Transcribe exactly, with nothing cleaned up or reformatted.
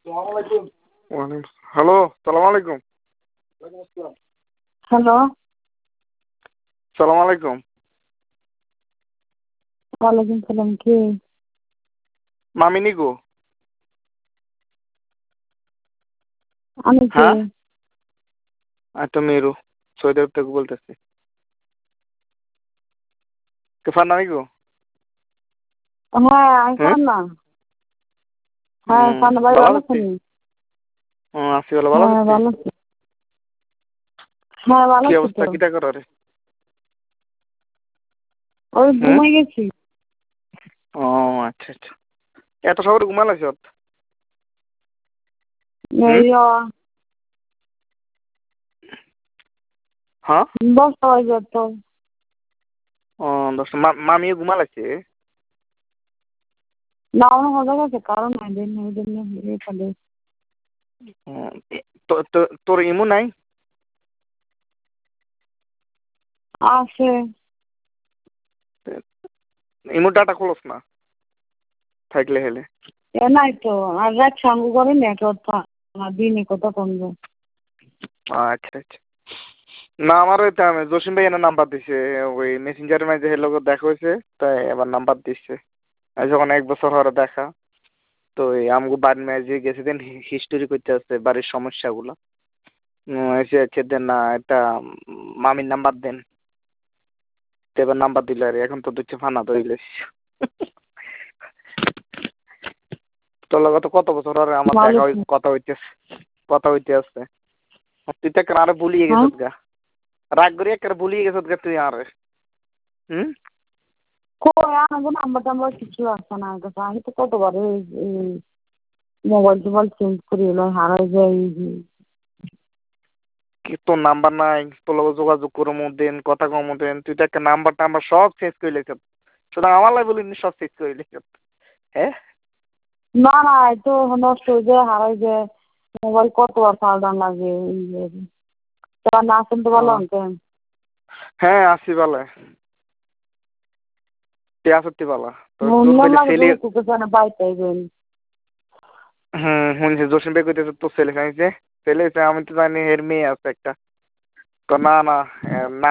ওয়ালাইকুম হ্যালো সালাম আলাইকুম। হ্যালো সালাম আলাইকুম। ওয়ালাইকুম সালাম। কে? মামিনি গো। আমি কে? হ্যাঁ আমি তো মেরু সৌদি আরব থেকে বলতেছি। তুফান নামি গো। হ্যাঁ আমি হুম পান্না। হ্যাঁ হুম পান্না ভাই ভালো ভালো আছি। আছেন? হুম আছি ভালো ভালো হ্যাঁ আছি। ভালো আছি। হ্যাঁ ভালো কি আছি অবস্থা তো। কিটা করো রে? ওই হুম ঘুমাই গেছি। ও আচ্ছা আচ্ছা এত সকালে ঘুমা লাগছ? হুম এই হ্যাঁ দশটা বাজে তো। ও দশটা মা মামিও ঘুমা লাগছে? না আমার মজা গেছে কারণ নাই দিন ওই জন্য এই পালে। হুম, তো তো- তোর ইমু নাই? আছে। ইমু ডাটা খোলস না থাকলে হেলে। এ নাই তো আর রাত সাঙ্গু করে নেটওয়ার্ক দিনে কত কমবে। আচ্ছা আচ্ছা না আমার ওই তো আমি জসিম ভাই এনে নাম্বার দিছে ওই মেসেঞ্জারের মাঝে হের লোক দেখা হয়েছে তাই এবার নাম্বার দিচ্ছে। আর যখন এক বছর হওয়ার দেখা তো এই আমগো বাড়ির মাঝে গেছে দিন হিস্টোরি করতে আসছে বাড়ির সমস্যাগুলো। উম, এসে হচ্ছে দেন না একটা মামির নাম্বার দেন তো এবার নাম্বার দিল আর এখন তো দিচ্ছে ফানা ধরিলে। তোর লগে তো কত বছর আর আমার দেখা মালিক। হই কথা হইতেছে কথা হইতে আসছে। তুই তো একবার আরে ভুলিয়ে হ্যাঁ গেছিস গা রাগ করি একবার ভুলিয়ে গেছিস গা তুই আরে। হুম কই আমাকে নাম্বার টাম্বার কিছু আসছে না আমার কাছে। আমি তো কতবার এই মোবাইল টোবাইল চেঞ্জ করি এলো হারাই যায়। কি তোর নাম্বার নাই তোর লগে যোগাযোগ করবো দেন কথা কমো দেন তুই তো একটা নাম্বার টাম্বার সব চেঞ্জ করে লেখিস শুধু আমার লাই বলিনি সব চেঞ্জ করে লেখিস। হ্যাঁ না না এই তো নষ্ট হয়ে যায় হারাই যায়। মোবাইল কতবার পাল্টান লাগে এই যে। তা না শুনতে ও পারলাম কেন? হ্যাঁ আসি বালা তুই আসতি বালা তোর তোর মনে কইলে লাগে ছেলে। যদি তোকে জানে বাইতে যাবেন। হুম শুনছি জসিম ভাই কইতেছে তোর ছেলে খাইছে ছেলে হইছে, আমি তো জানি এর মেয়ে আছে একটা তো না না